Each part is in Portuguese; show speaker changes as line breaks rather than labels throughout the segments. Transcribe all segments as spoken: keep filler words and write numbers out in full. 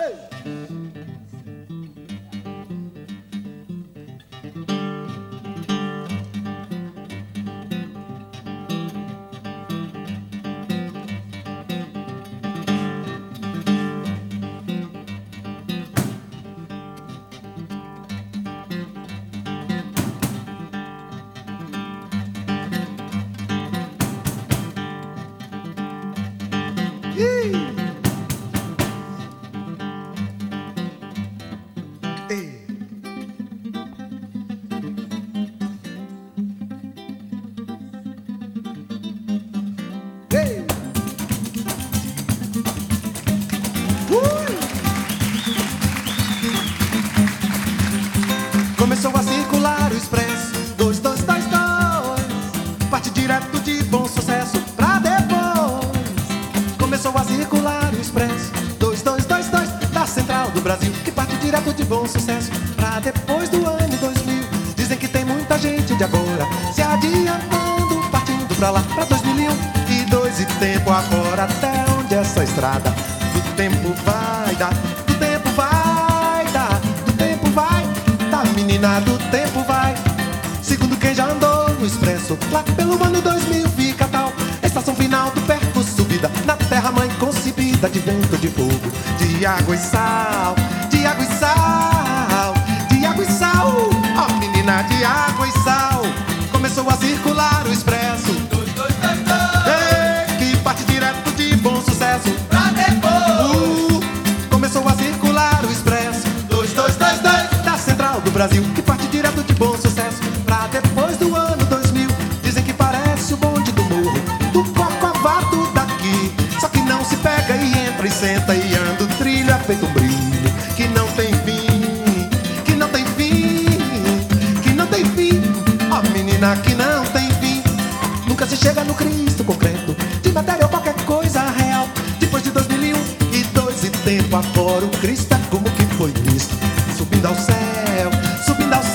Começou a circular o expresso dois, dois, dois, dois, parte direto de Bom Sucesso pra depois. Começou a circular o expresso dois, dois, dois, dois, da Central do Brasil, que parte direto de Bom Sucesso pra depois do ano dois mil. Dizem que tem muita gente de agora se adiantando, partindo pra lá, pra dois mil e um e dois e tempo agora. Até onde essa estrada do tempo vai dar, do tempo vai dar, do tempo vai dar, menina, do tempo vai. Segundo quem já andou no expresso, lá pelo ano dois mil fica tal estação final do percurso, subida na terra mãe concebida, de vento, de fogo, de água e sal, de água e sal, de água e sal. Ó, oh, menina, de água e sal. Começou a circular o expresso dois, dois, dois, dois, que parte direto de Bom Sucesso pra depois. uh, Começou a circular o expresso dois, dois, dois, dois, da Central do Brasil, que parte direto de Bom Sucesso pra depois do ano dois mil. Dizem que parece o bonde do morro, do Corcovado daqui, só que não se pega e entra e senta e anda o trilho é feito um brilho que não tem fim, que não tem fim, que não tem fim. Ó, oh, menina, que não tem fim. Nunca se chega no Cristo concreto, de matéria ou qualquer coisa real. Depois de dois mil e um e dois e tempo agora, o Cristo é como que foi visto, subindo ao céu, subindo ao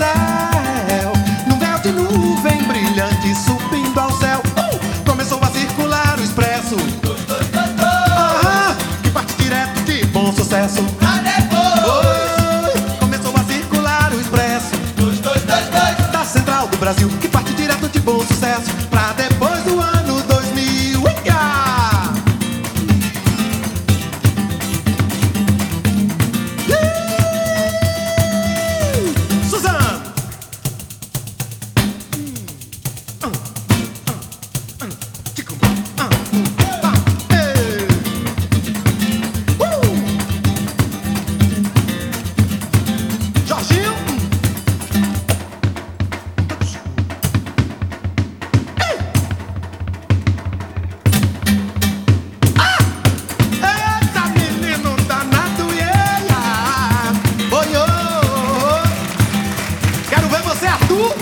céu, num véu de nuvem brilhante, subindo ao céu. uh! Começou a circular o expresso dois, dois, dois, dois, ah, que parte direto de Bom Sucesso pra depois. Oi, começou a circular o expresso dois, dois, dois, dois, da Central do Brasil, que parte direto de Bom Sucesso pra depois do ano dois mil. Uia! Suzano! Jorginho! Eita, menino danado, yeah! Oi, oi! Quero ver você, Arthur!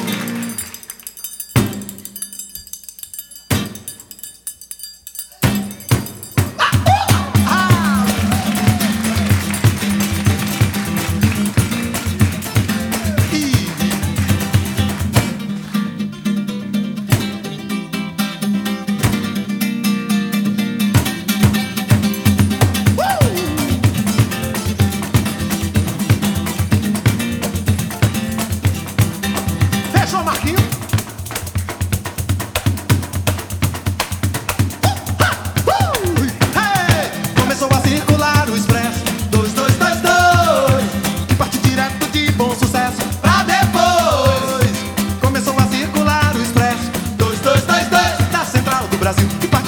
Fechou, Marquinhos? Uh, uh, hey! Começou a circular o expresso dois, dois, dois, dois, que parte direto de Bom Sucesso pra depois. Começou a circular o expresso dois, dois, dois, dois, da Central do Brasil, que parte